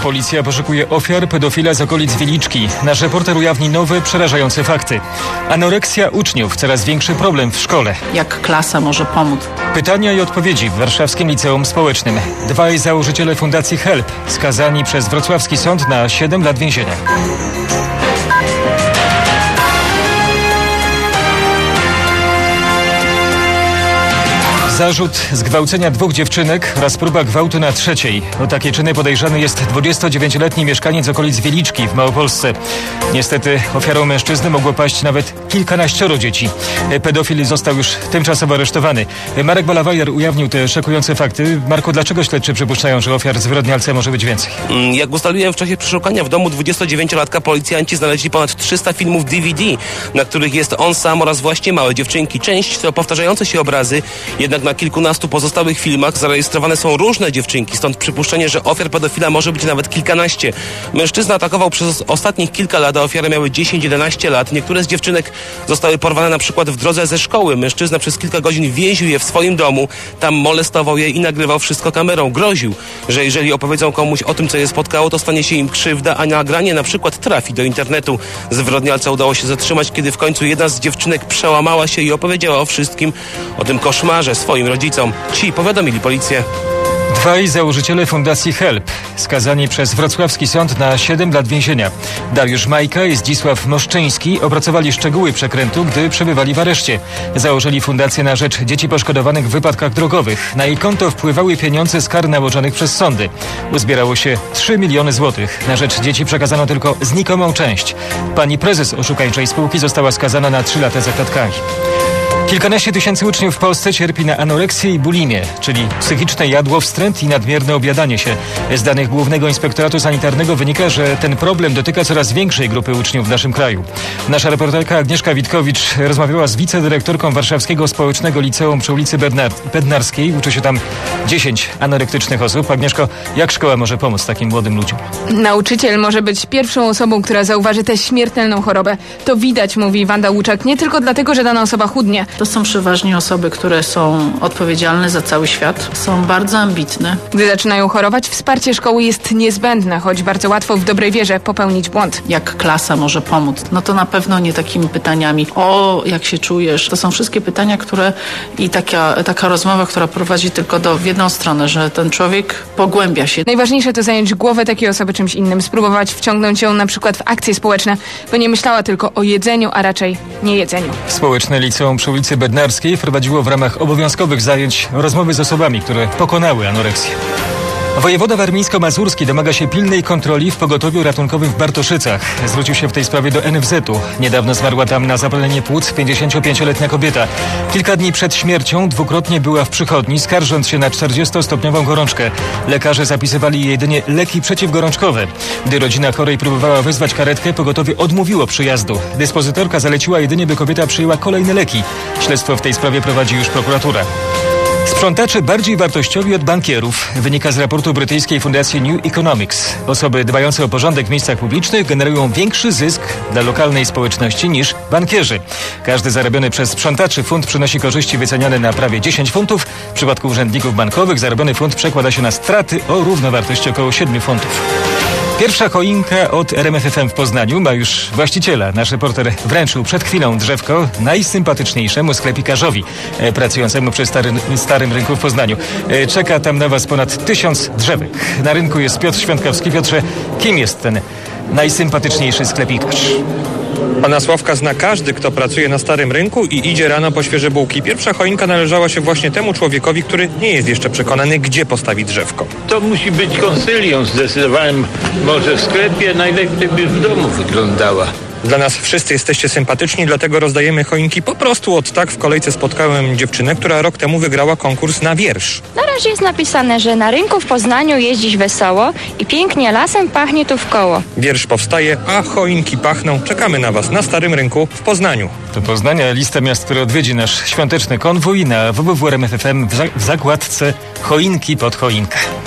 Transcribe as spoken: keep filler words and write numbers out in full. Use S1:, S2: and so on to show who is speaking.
S1: Policja poszukuje ofiar pedofila z okolic Wieliczki. Nasz reporter ujawni nowe, przerażające fakty. Anoreksja uczniów, coraz większy problem w szkole.
S2: Jak klasa może pomóc?
S1: Pytania i odpowiedzi w Warszawskim Liceum Społecznym. Dwaj założyciele Fundacji Help skazani przez wrocławski sąd na siedem lat więzienia. Zarzut zgwałcenia dwóch dziewczynek oraz próba gwałtu na trzeciej. O takie czyny podejrzany jest dwudziestodziewięcioletni mieszkaniec okolic Wieliczki w Małopolsce. Niestety ofiarą mężczyzny mogło paść nawet kilkanaścioro dzieci. Pedofil został już tymczasowo aresztowany. Marek Balawajer ujawnił te szokujące fakty. Marku, dlaczego śledczy przypuszczają, że ofiar zwyrodnialca może być więcej?
S3: Jak ustaliłem w czasie przeszukania w domu dwudziestodziewięciolatka, policjanci znaleźli ponad trzysta filmów D V D, na których jest on sam oraz właśnie małe dziewczynki. Część to powtarzające się obrazy, jednak na kilkunastu pozostałych filmach zarejestrowane są różne dziewczynki, stąd przypuszczenie, że ofiar pedofila może być nawet kilkanaście. Mężczyzna atakował przez ostatnich kilka lat, a ofiary miały dziesięć jedenaście lat. Niektóre z dziewczynek zostały porwane na przykład w drodze ze szkoły. Mężczyzna przez kilka godzin więził je w swoim domu, tam molestował je i nagrywał wszystko kamerą. Groził, że jeżeli opowiedzą komuś o tym, co je spotkało, to stanie się im krzywda, a nagranie na przykład trafi do internetu. Zwyrodnialca udało się zatrzymać, kiedy w końcu jedna z dziewczynek przełamała się i opowiedziała o wszystkim, o tym koszmarze swoim rodzicom. Ci powiadomili policję.
S1: Dwaj założyciele Fundacji Help skazani przez wrocławski sąd na siedem lat więzienia. Dariusz Majka i Zdzisław Moszczyński opracowali szczegóły przekrętu, gdy przebywali w areszcie. Założyli fundację na rzecz dzieci poszkodowanych w wypadkach drogowych. Na jej konto wpływały pieniądze z kar nałożonych przez sądy. Uzbierało się trzy miliony złotych. Na rzecz dzieci przekazano tylko znikomą część. Pani prezes oszukańczej spółki została skazana na trzy lata za klatkami. Kilkanaście tysięcy uczniów w Polsce cierpi na anoreksję i bulimię, czyli psychiczne jadłowstręt i nadmierne objadanie się. Z danych Głównego Inspektoratu Sanitarnego wynika, że ten problem dotyka coraz większej grupy uczniów w naszym kraju. Nasza reporterka Agnieszka Witkowicz rozmawiała z wicedyrektorką Warszawskiego Społecznego Liceum przy ulicy Bednar- Bednarskiej. Uczy się tam dziesięć anorektycznych osób. Agnieszko, jak szkoła może pomóc takim młodym ludziom?
S4: Nauczyciel może być pierwszą osobą, która zauważy tę śmiertelną chorobę. To widać, mówi Wanda Łuczak, nie tylko dlatego, że dana osoba chudnie.
S2: To są przeważnie osoby, które są odpowiedzialne za cały świat, są bardzo ambitne.
S4: Gdy zaczynają chorować, wsparcie szkoły jest niezbędne, choć bardzo łatwo w dobrej wierze popełnić błąd.
S2: Jak klasa może pomóc? No to na pewno nie takimi pytaniami. O, jak się czujesz? To są wszystkie pytania, które i taka, taka rozmowa, która prowadzi tylko do, w jedną stronę, że ten człowiek pogłębia się.
S4: Najważniejsze to zająć głowę takiej osoby czymś innym, spróbować wciągnąć ją na przykład w akcje społeczne, by nie myślała tylko o jedzeniu, a raczej nie jedzeniu.
S1: Społeczne Liceum przy ulicy Bednarskiej prowadziło w ramach obowiązkowych zajęć rozmowy z osobami, które pokonały anoreksję. Wojewoda warmińsko-mazurski domaga się pilnej kontroli w pogotowiu ratunkowym w Bartoszycach. Zwrócił się w tej sprawie do N F Z-u. Niedawno zmarła tam na zapalenie płuc pięćdziesięciopięcioletnia kobieta. Kilka dni przed śmiercią dwukrotnie była w przychodni, skarżąc się na czterdziestostopniową gorączkę. Lekarze zapisywali jej jedynie leki przeciwgorączkowe. Gdy rodzina chorej próbowała wezwać karetkę, pogotowie odmówiło przyjazdu. Dyspozytorka zaleciła jedynie, by kobieta przyjęła kolejne leki. Śledztwo w tej sprawie prowadzi już prokuratura. Sprzątacze bardziej wartościowi od bankierów, wynika z raportu brytyjskiej fundacji New Economics. Osoby dbające o porządek w miejscach publicznych generują większy zysk dla lokalnej społeczności niż bankierzy. Każdy zarobiony przez sprzątaczy funt przynosi korzyści wyceniane na prawie dziesięć funtów. W przypadku urzędników bankowych zarobiony funt przekłada się na straty o równowartości około siedem funtów. Pierwsza choinka od R M F F M w Poznaniu ma już właściciela. Nasz reporter wręczył przed chwilą drzewko najsympatyczniejszemu sklepikarzowi e, pracującemu przy starym, starym rynku w Poznaniu. E, czeka tam na was ponad tysiąc drzewek. Na rynku jest Piotr Świątkowski. Piotrze, kim jest ten najsympatyczniejszy sklepikarz?
S5: Pana Sławka zna każdy, kto pracuje na starym rynku i idzie rano po świeże bułki. Pierwsza choinka należała się właśnie temu człowiekowi, który nie jest jeszcze przekonany, gdzie postawi drzewko.
S6: To musi być konsylium. Zdecydowałem, może w sklepie, najlepiej by w domu wyglądała.
S5: Dla nas wszyscy jesteście sympatyczni, dlatego rozdajemy choinki po prostu od tak. W kolejce spotkałem dziewczynę, która rok temu wygrała konkurs na wiersz.
S7: Na razie jest napisane, że na rynku w Poznaniu jeździć wesoło i pięknie lasem pachnie tu w koło.
S5: Wiersz powstaje, a choinki pachną. Czekamy na was na starym rynku w Poznaniu.
S1: Do Poznania lista miast, które odwiedzi nasz świąteczny konwój na w w w kropka r m f f m w zakładce Choinki pod choinkę.